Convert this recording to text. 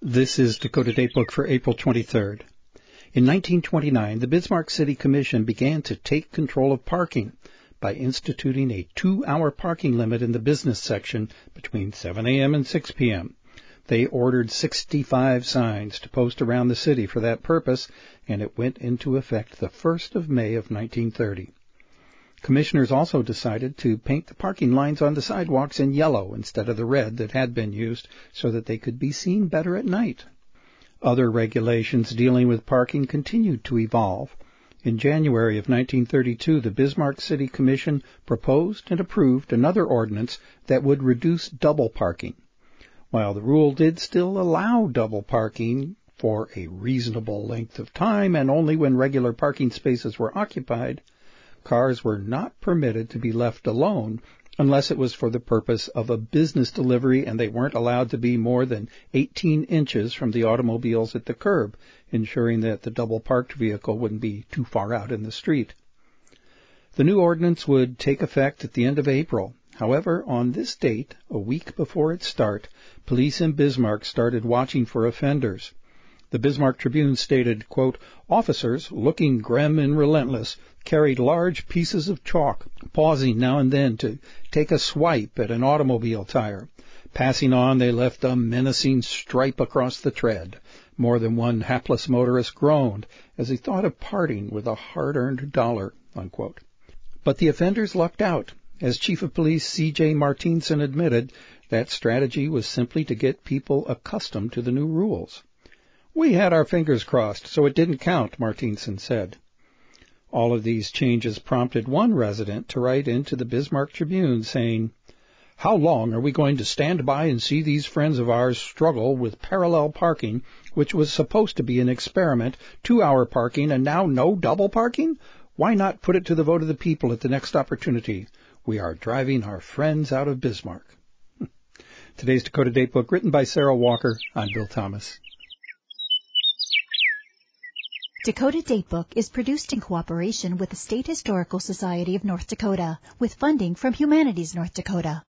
This is Dakota Datebook for April 23rd. In 1929, the Bismarck City Commission began to take control of parking by instituting a 2-hour parking limit in the business section between 7 a.m. and 6 p.m. They ordered 65 signs to post around the city for that purpose, and it went into effect the 1st of May of 1930. Commissioners also decided to paint the parking lines on the sidewalks in yellow instead of the red that had been used so that they could be seen better at night. Other regulations dealing with parking continued to evolve. In January of 1932, the Bismarck City Commission proposed and approved another ordinance that would reduce double parking. While the rule did still allow double parking for a reasonable length of time and only when regular parking spaces were occupied, cars were not permitted to be left alone unless it was for the purpose of a business delivery, and they weren't allowed to be more than 18 inches from the automobiles at the curb, ensuring that the double-parked vehicle wouldn't be too far out in the street. The new ordinance would take effect at the end of April. However, on this date, a week before its start, police in Bismarck started watching for offenders. The Bismarck Tribune stated, quote, "Officers, looking grim and relentless, carried large pieces of chalk, pausing now and then to take a swipe at an automobile tire. Passing on, they left a menacing stripe across the tread. More than one hapless motorist groaned as he thought of parting with a hard-earned dollar," unquote. But the offenders lucked out. As Chief of Police C.J. Martinson admitted, that strategy was simply to get people accustomed to the new rules. "We had our fingers crossed, so it didn't count," Martinson said. All of these changes prompted one resident to write into the Bismarck Tribune saying, "How long are we going to stand by and see these friends of ours struggle with parallel parking, which was supposed to be an experiment, 2-hour parking, and now no double parking? Why not put it to the vote of the people at the next opportunity? We are driving our friends out of Bismarck." Today's Dakota Datebook, written by Sarah Walker. I'm Bill Thomas. Dakota Datebook is produced in cooperation with the State Historical Society of North Dakota, with funding from Humanities North Dakota.